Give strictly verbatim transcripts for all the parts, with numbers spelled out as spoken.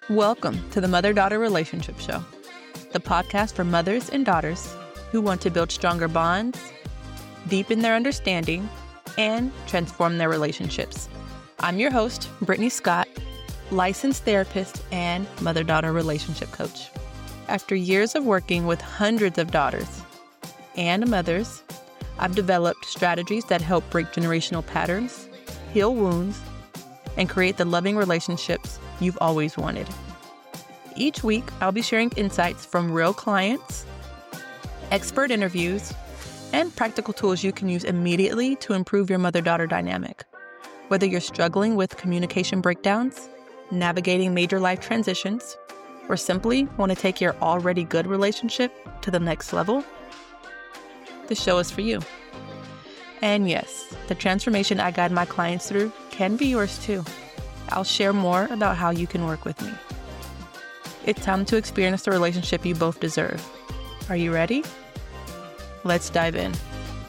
Welcome to the Mother-Daughter Relationship Show, the podcast for mothers and daughters who want to build stronger bonds, deepen their understanding, and transform their relationships. I'm your host, Brittany Scott, licensed therapist and mother-daughter relationship coach. After years of working with hundreds of daughters and mothers, I've developed strategies that help break generational patterns, heal wounds, and create the loving relationships you've always wanted. Each week, I'll be sharing insights from real clients, expert interviews, and practical tools you can use immediately to improve your mother-daughter dynamic. Whether you're struggling with communication breakdowns, navigating major life transitions, or simply want to take your already good relationship to the next level, the show is for you. And yes, the transformation I guide my clients through can be yours too. I'll share more about how you can work with me. It's time to experience the relationship you both deserve. Are you ready? Let's dive in.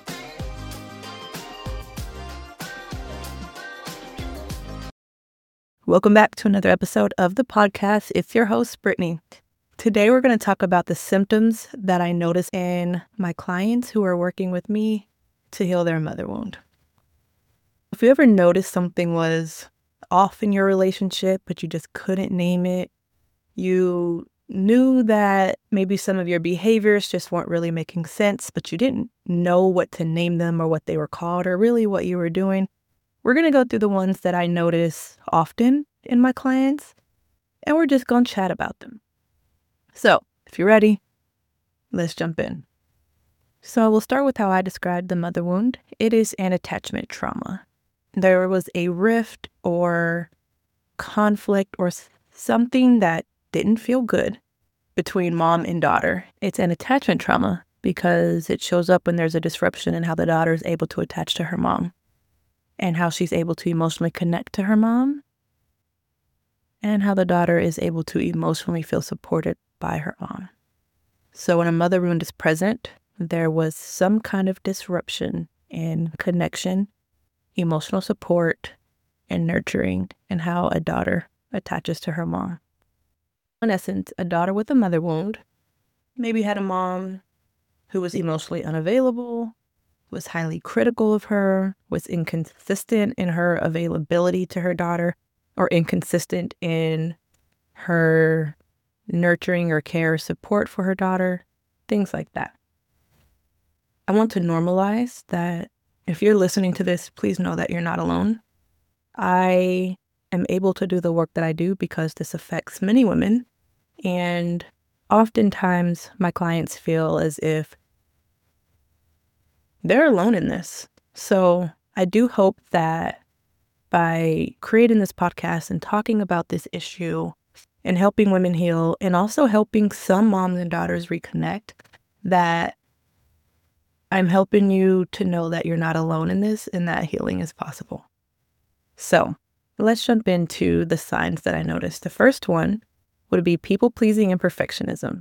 Welcome back to another episode of the podcast. It's your host, Brittany. Today, we're going to talk about the symptoms that I notice in my clients who are working with me to heal their mother wound. If you ever noticed something was off in your relationship, but you just couldn't name it, you knew that maybe some of your behaviors just weren't really making sense, but you didn't know what to name them or what they were called or really what you were doing, we're going to go through the ones that I notice often in my clients, and we're just going to chat about them. So, if you're ready, let's jump in. So we'll start with how I described the mother wound. It is an attachment trauma. There was a rift or conflict or something that didn't feel good between mom and daughter. It's an attachment trauma because it shows up when there's a disruption in how the daughter is able to attach to her mom and how she's able to emotionally connect to her mom and how the daughter is able to emotionally feel supported by her mom. So when a mother wound is present, there was some kind of disruption in connection, emotional support, and nurturing, and how a daughter attaches to her mom. In essence, a daughter with a mother wound maybe had a mom who was emotionally unavailable, was highly critical of her, was inconsistent in her availability to her daughter, or inconsistent in her nurturing or care or support for her daughter, things like that. I want to normalize that if you're listening to this, please know that you're not alone. I am able to do the work that I do because this affects many women. And oftentimes my clients feel as if they're alone in this. So I do hope that by creating this podcast and talking about this issue and helping women heal and also helping some moms and daughters reconnect, that I'm helping you to know that you're not alone in this and that healing is possible. So let's jump into the signs that I noticed. The first one would be people-pleasing and perfectionism.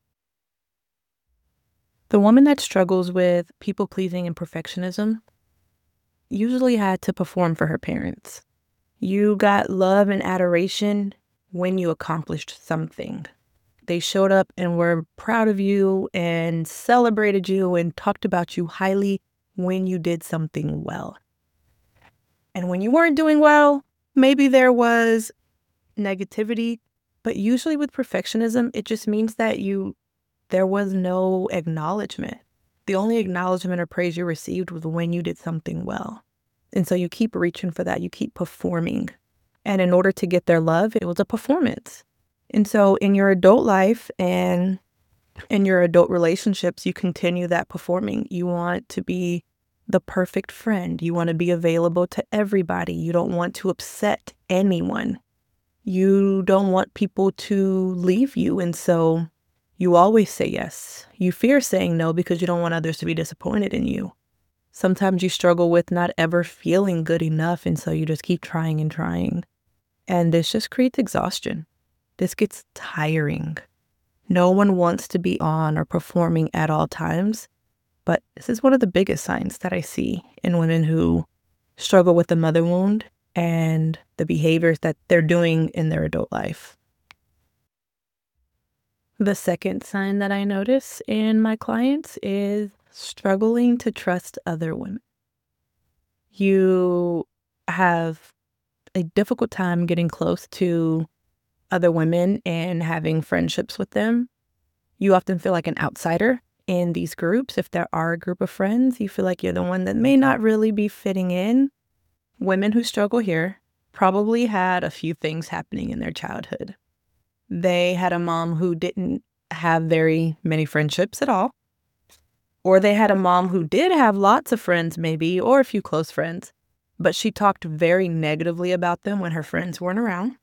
The woman that struggles with people-pleasing and perfectionism usually had to perform for her parents. You got love and adoration when you accomplished something. They showed up and were proud of you and celebrated you and talked about you highly when you did something well. And when you weren't doing well, maybe there was negativity, but usually with perfectionism, it just means that you there was no acknowledgement. The only acknowledgement or praise you received was when you did something well. And so you keep reaching for that. You keep performing. And in order to get their love, it was a performance. And so in your adult life and in your adult relationships, you continue that performing. You want to be the perfect friend. You want to be available to everybody. You don't want to upset anyone. You don't want people to leave you. And so you always say yes. You fear saying no because you don't want others to be disappointed in you. Sometimes you struggle with not ever feeling good enough. And so you just keep trying and trying. And this just creates exhaustion. This gets tiring. No one wants to be on or performing at all times, but this is one of the biggest signs that I see in women who struggle with the mother wound and the behaviors that they're doing in their adult life. The second sign that I notice in my clients is struggling to trust other women. You have a difficult time getting close to other women and having friendships with them. You often feel like an outsider in these groups. If there are a group of friends, you feel like you're the one that may not really be fitting in. Women who struggle here probably had a few things happening in their childhood. They had a mom who didn't have very many friendships at all, or they had a mom who did have lots of friends maybe, or a few close friends, but she talked very negatively about them when her friends weren't around.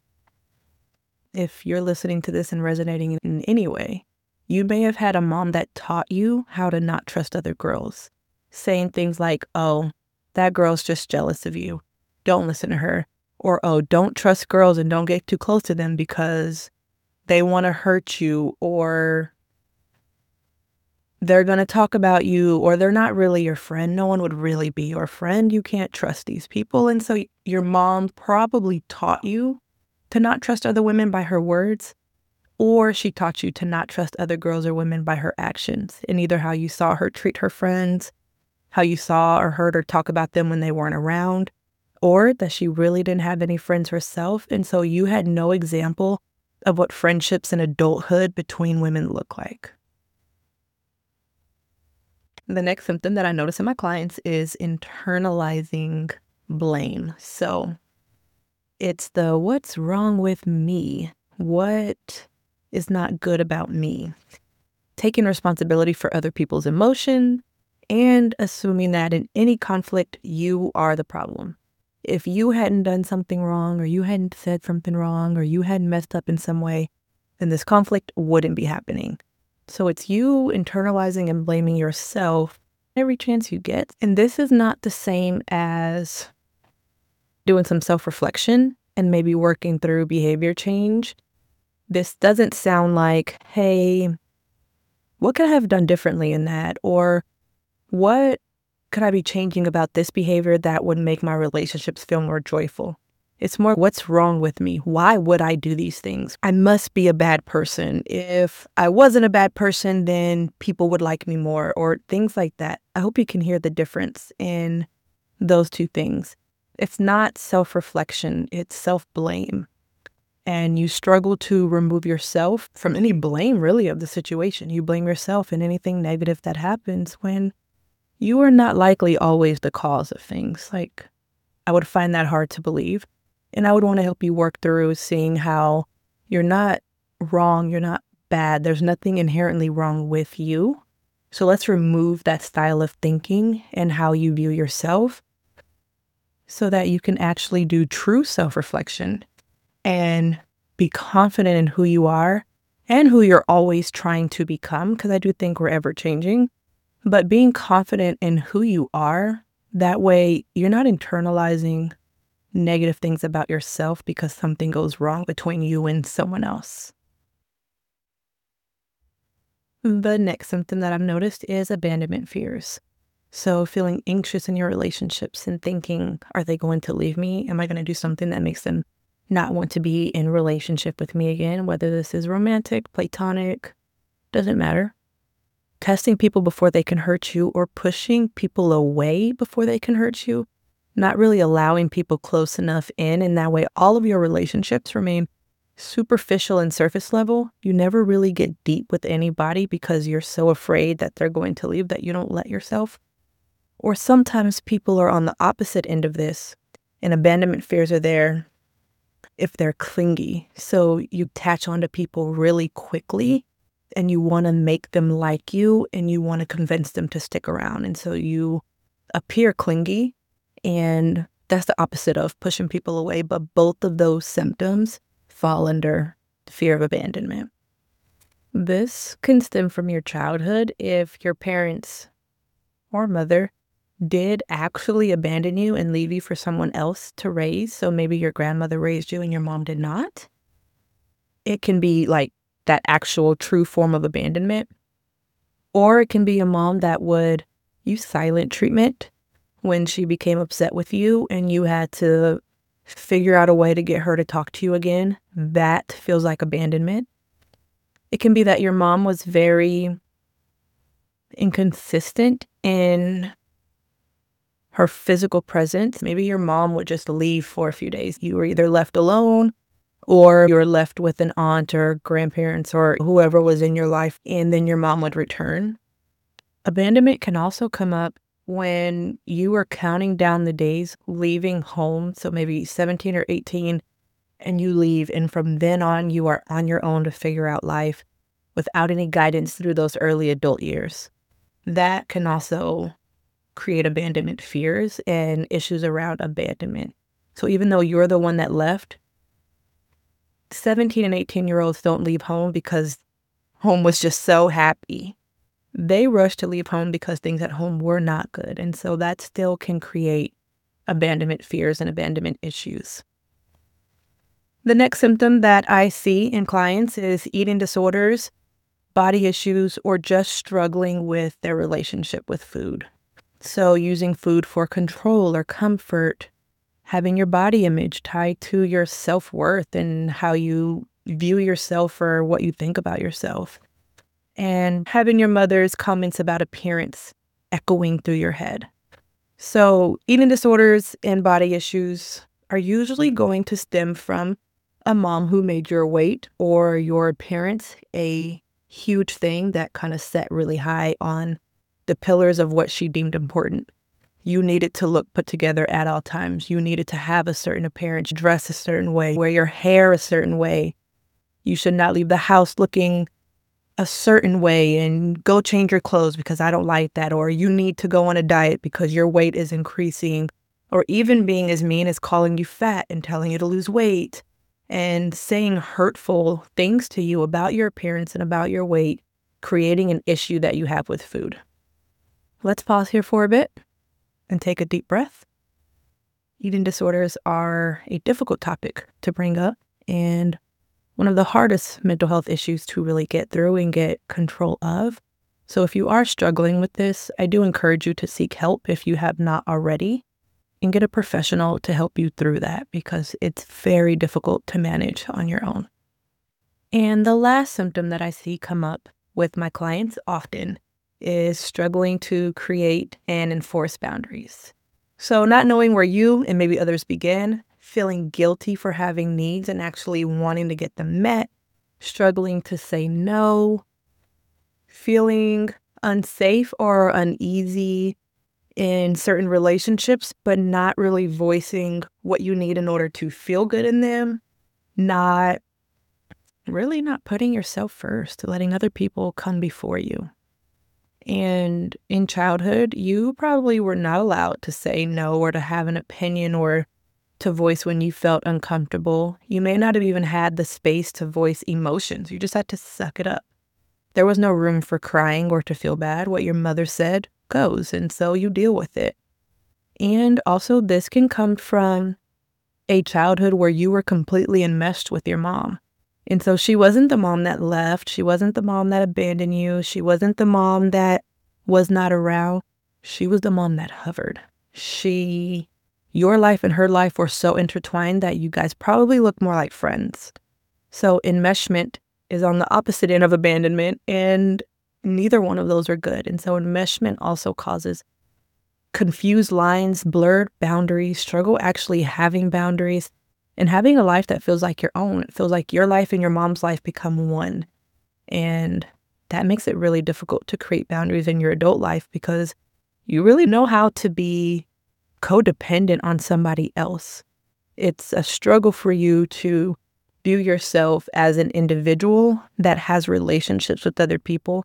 If you're listening to this and resonating in any way, you may have had a mom that taught you how to not trust other girls, saying things like, oh, that girl's just jealous of you. Don't listen to her. Or, oh, don't trust girls and don't get too close to them because they want to hurt you, or they're going to talk about you, or they're not really your friend. No one would really be your friend. You can't trust these people. And so your mom probably taught you to not trust other women by her words, or she taught you to not trust other girls or women by her actions, in either how you saw her treat her friends, how you saw or heard her talk about them when they weren't around, or that she really didn't have any friends herself, and so you had no example of what friendships in adulthood between women look like. The next symptom that I notice in my clients is internalizing blame. So it's the what's wrong with me? What is not good about me? Taking responsibility for other people's emotion and assuming that in any conflict, you are the problem. If you hadn't done something wrong, or you hadn't said something wrong, or you hadn't messed up in some way, then this conflict wouldn't be happening. So it's you internalizing and blaming yourself every chance you get. And this is not the same as doing some self-reflection and maybe working through behavior change. This doesn't sound like, hey, what could I have done differently in that? Or what could I be changing about this behavior that would make my relationships feel more joyful? It's more, what's wrong with me? Why would I do these things? I must be a bad person. If I wasn't a bad person, then people would like me more, or things like that. I hope you can hear the difference in those two things. It's not self-reflection, it's self-blame. And you struggle to remove yourself from any blame, really, of the situation. You blame yourself in anything negative that happens when you are not likely always the cause of things. Like, I would find that hard to believe. And I would want to help you work through seeing how you're not wrong, you're not bad. There's nothing inherently wrong with you. So let's remove that style of thinking and how you view yourself so that you can actually do true self-reflection and be confident in who you are and who you're always trying to become, because I do think we're ever changing. But being confident in who you are, that way you're not internalizing negative things about yourself because something goes wrong between you and someone else. The next symptom that I've noticed is abandonment fears. So feeling anxious in your relationships and thinking, are they going to leave me? Am I going to do something that makes them not want to be in relationship with me again? Whether this is romantic, platonic, doesn't matter. Testing people before they can hurt you, or pushing people away before they can hurt you. Not really allowing people close enough in, and that way all of your relationships remain superficial and surface level. You never really get deep with anybody because you're so afraid that they're going to leave that you don't let yourself. Or sometimes people are on the opposite end of this, and abandonment fears are there if they're clingy. So you attach onto people really quickly, and you want to make them like you, and you want to convince them to stick around. And so you appear clingy, and that's the opposite of pushing people away. But both of those symptoms fall under fear of abandonment. This can stem from your childhood if your parents or mother did actually abandon you and leave you for someone else to raise. So maybe your grandmother raised you and your mom did not. It can be like that actual true form of abandonment. Or it can be a mom that would use silent treatment when she became upset with you and you had to figure out a way to get her to talk to you again. That feels like abandonment. It can be that your mom was very inconsistent in her physical presence. Maybe your mom would just leave for a few days. You were either left alone or you were left with an aunt or grandparents or whoever was in your life, and then your mom would return. Abandonment can also come up when you are counting down the days leaving home. So maybe seventeen or eighteen, and you leave, and from then on, you are on your own to figure out life without any guidance through those early adult years. That can also create abandonment fears and issues around abandonment. So even though you're the one that left, seventeen and eighteen year olds don't leave home because home was just so happy. They rush to leave home because things at home were not good. And so that still can create abandonment fears and abandonment issues. The next symptom that I see in clients is eating disorders, body issues, or just struggling with their relationship with food. So using food for control or comfort, having your body image tied to your self-worth and how you view yourself or what you think about yourself, and having your mother's comments about appearance echoing through your head. So eating disorders and body issues are usually going to stem from a mom who made your weight or your appearance a huge thing that kind of set really high on the pillars of what she deemed important. You needed to look put together at all times. You needed to have a certain appearance, dress a certain way, wear your hair a certain way. You should not leave the house looking a certain way and go change your clothes because I don't like that. Or you need to go on a diet because your weight is increasing. Or even being as mean as calling you fat and telling you to lose weight and saying hurtful things to you about your appearance and about your weight, creating an issue that you have with food. Let's pause here for a bit and take a deep breath. Eating disorders are a difficult topic to bring up and one of the hardest mental health issues to really get through and get control of. So if you are struggling with this, I do encourage you to seek help if you have not already and get a professional to help you through that because it's very difficult to manage on your own. And the last symptom that I see come up with my clients often is struggling to create and enforce boundaries. So not knowing where you and maybe others begin, feeling guilty for having needs and actually wanting to get them met, struggling to say no, feeling unsafe or uneasy in certain relationships, but not really voicing what you need in order to feel good in them, not really not putting yourself first, letting other people come before you. And in childhood, you probably were not allowed to say no or to have an opinion or to voice when you felt uncomfortable. You may not have even had the space to voice emotions. You just had to suck it up. There was no room for crying or to feel bad. What your mother said goes, and so you deal with it. And also, this can come from a childhood where you were completely enmeshed with your mom. And so she wasn't the mom that left. She wasn't the mom that abandoned you. She wasn't the mom that was not around. She was the mom that hovered. She... Your life and her life were so intertwined that you guys probably look more like friends. So enmeshment is on the opposite end of abandonment, and neither one of those are good. And so enmeshment also causes confused lines, blurred boundaries, struggle actually having boundaries, and having a life that feels like your own. It feels like your life and your mom's life become one. And that makes it really difficult to create boundaries in your adult life because you really know how to be codependent on somebody else. It's a struggle for you to view yourself as an individual that has relationships with other people.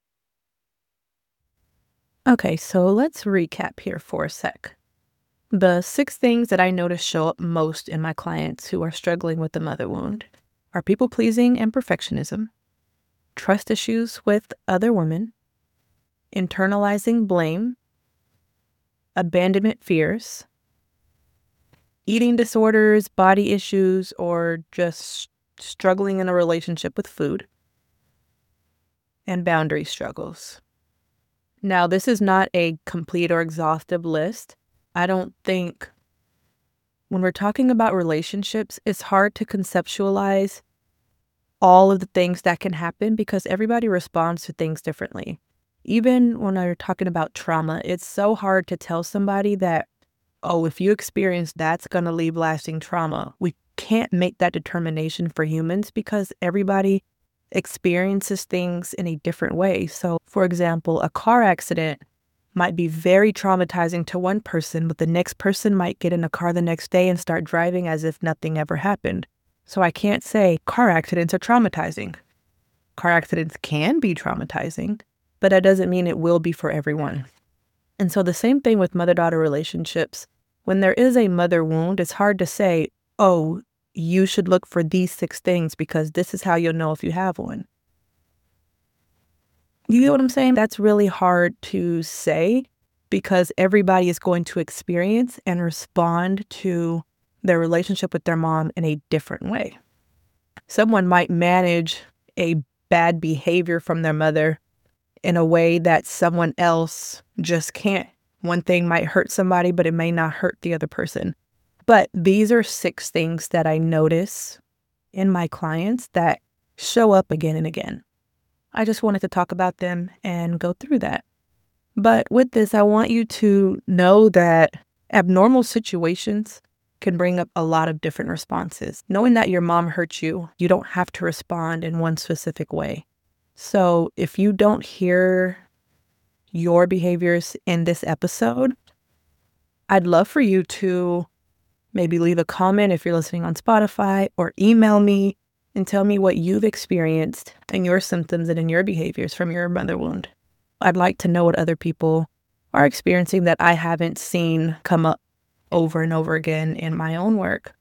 Okay, so let's recap here for a sec. The six things that I notice show up most in my clients who are struggling with the mother wound are people-pleasing and perfectionism, trust issues with other women, internalizing blame, abandonment fears, eating disorders, body issues, or just struggling in a relationship with food, and boundary struggles. Now, this is not a complete or exhaustive list. I don't think when we're talking about relationships, it's hard to conceptualize all of the things that can happen because everybody responds to things differently. Even when I'm talking about trauma, it's so hard to tell somebody that, oh, if you experience that's going to leave lasting trauma. We can't make that determination for humans because everybody experiences things in a different way. So, for example, a car accident might be very traumatizing to one person, but the next person might get in a car the next day and start driving as if nothing ever happened. So I can't say car accidents are traumatizing. Car accidents can be traumatizing, but that doesn't mean it will be for everyone. And so the same thing with mother-daughter relationships. When there is a mother wound, it's hard to say, oh, you should look for these six things because this is how you'll know if you have one. You get what I'm saying? That's really hard to say because everybody is going to experience and respond to their relationship with their mom in a different way. Someone might manage a bad behavior from their mother in a way that someone else just can't. One thing might hurt somebody, but it may not hurt the other person. But these are six things that I notice in my clients that show up again and again. I just wanted to talk about them and go through that. But with this, I want you to know that abnormal situations can bring up a lot of different responses. Knowing that your mom hurt you, you don't have to respond in one specific way. So if you don't hear your behaviors in this episode, I'd love for you to maybe leave a comment if you're listening on Spotify or email me and tell me what you've experienced and your symptoms and in your behaviors from your mother wound. I'd like to know what other people are experiencing that I haven't seen come up over and over again in my own work.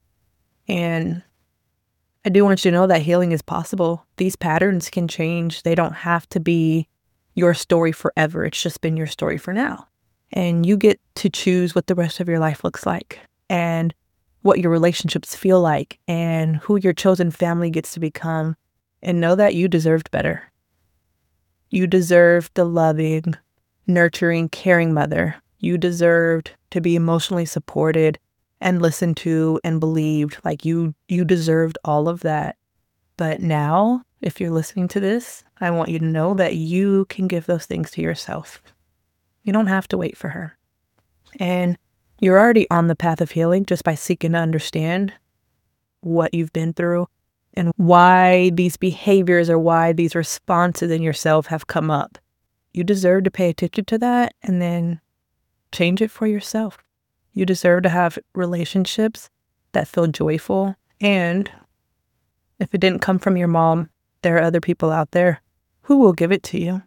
And I do want you to know that healing is possible. These patterns can change. They don't have to be your story forever. It's just been your story for now. And you get to choose what the rest of your life looks like and what your relationships feel like and who your chosen family gets to become. And know that you deserved better. You deserved the loving, nurturing, caring mother. You deserved to be emotionally supported and listened to and believed. Like you, you deserved all of that. But now, if you're listening to this, I want you to know that you can give those things to yourself. You don't have to wait for her. And you're already on the path of healing just by seeking to understand what you've been through and why these behaviors or why these responses in yourself have come up. You deserve to pay attention to that and then change it for yourself. You deserve to have relationships that feel joyful. And if it didn't come from your mom, there are other people out there who will give it to you.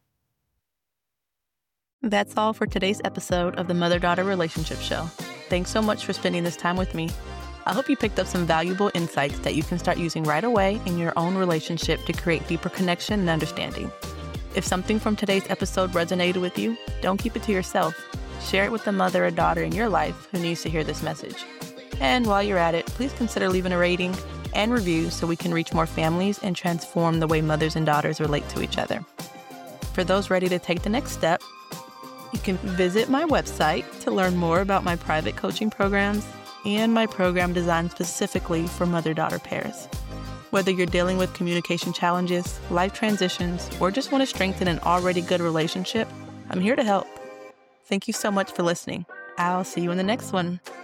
That's all for today's episode of the Mother-Daughter Relationship Show. Thanks so much for spending this time with me. I hope you picked up some valuable insights that you can start using right away in your own relationship to create deeper connection and understanding. If something from today's episode resonated with you, don't keep it to yourself. Share it with a mother or daughter in your life who needs to hear this message. And while you're at it, please consider leaving a rating and review so we can reach more families and transform the way mothers and daughters relate to each other. For those ready to take the next step, you can visit my website to learn more about my private coaching programs and my program designed specifically for mother-daughter pairs. Whether you're dealing with communication challenges, life transitions, or just want to strengthen an already good relationship, I'm here to help. Thank you so much for listening. I'll see you in the next one.